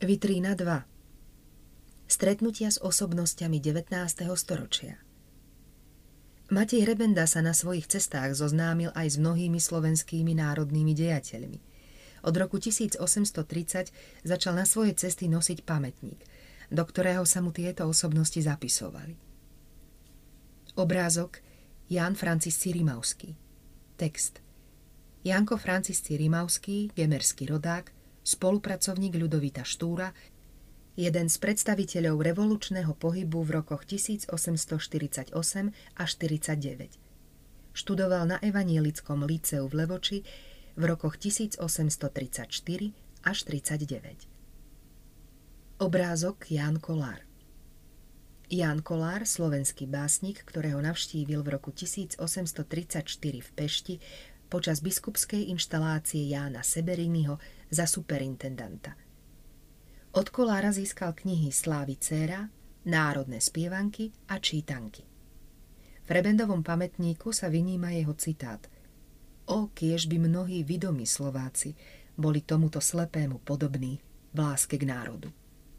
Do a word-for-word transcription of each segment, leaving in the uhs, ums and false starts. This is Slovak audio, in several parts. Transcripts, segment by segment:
Vitrína dva. Stretnutia s osobnosťami devätnásteho storočia. Matej Hrebenda sa na svojich cestách zoznámil aj s mnohými slovenskými národnými dejateľmi. Od roku tisíc osemsto tridsať začal na svoje cesty nosiť pamätník, do ktorého sa mu tieto osobnosti zapisovali. Obrázok Ján Francisci Rimavský. Text Janko Francisci Rimavský, gemerský rodák, spolupracovník Ľudovita Štúra, jeden z predstaviteľov revolučného pohybu v rokoch tisíc osemsto štyridsaťosem až štyridsaťdeväť. Študoval na Evanielickom líceu v Levoči v rokoch tisíc osemsto tridsaťštyri až tridsaťdeväť. Obrázok Ján Kolár. Ján Kolár, slovenský básnik, ktorého navštívil v roku tisíc osemsto tridsaťštyri v Pešti počas biskupskej inštalácie Jána Seberiniho za superintendanta. Od Kolára získal knihy Slávy dcéra, Národné spievanky a Čítanky. V Hrebendovom pamätníku sa vyníma jeho citát: O, kiež by mnohí vidomí Slováci boli tomuto slepému podobní v láske k národu.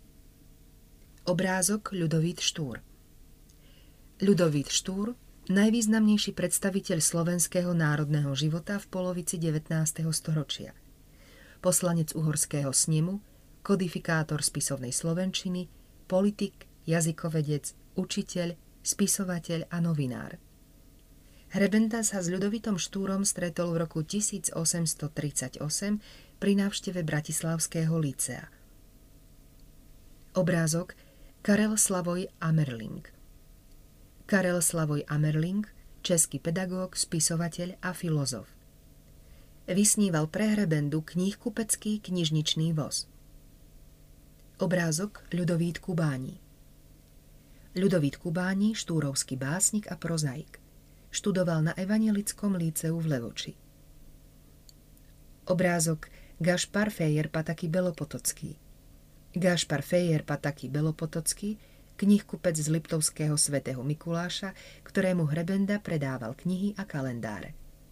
Obrázok Ľudovít Štúr. Ľudovít Štúr, najvýznamnejší predstaviteľ slovenského národného života v polovici devätnásteho storočia. Poslanec uhorského snemu, kodifikátor spisovnej slovenčiny, politik, jazykovedec, učiteľ, spisovateľ a novinár. Hrebenda sa s Ľudovitom Štúrom stretol v roku tisíc osemsto tridsaťosem pri návšteve Bratislavského lícea. Obrázok Karel Slavoj Amerling. Karel Slavoj Amerling, český pedagóg, spisovateľ a filozof. Vysníval pre Hrebendu kníhkupecký knižničný voz. Obrázok Ľudovít Kubáni. Ľudovít Kubáni, štúrovský básnik a prozaik. Študoval na Evanielickom líceu v Levoči. Obrázok Gašpar Fejer Pataky Belopotocký. Gašpar Fejer Pataky Belopotocký, knihkupec z Liptovského svätého Mikuláša, ktorému Hrebenda predával knihy a kalendáre.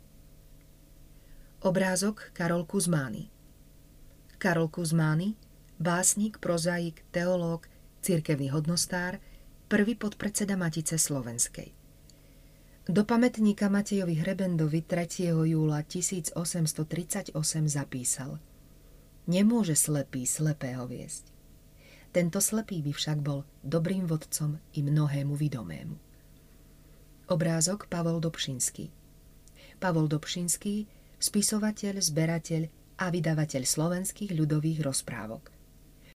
Obrázok Karol Kuzmány. Karol Kuzmány, básnik, prozaik, teológ, cirkevný hodnostár, prvý podpredseda Matice slovenskej. Do pamätníka Matejovi Hrebendovi tretieho júla tisíc osemsto tridsaťosem zapísal: Nemôže slepý slepého viesť. Tento slepý by však bol dobrým vodcom i mnohému vidomému. Obrázok Pavol Dobšinský. Pavol Dobšinský, spisovateľ, zberateľ a vydavateľ slovenských ľudových rozprávok.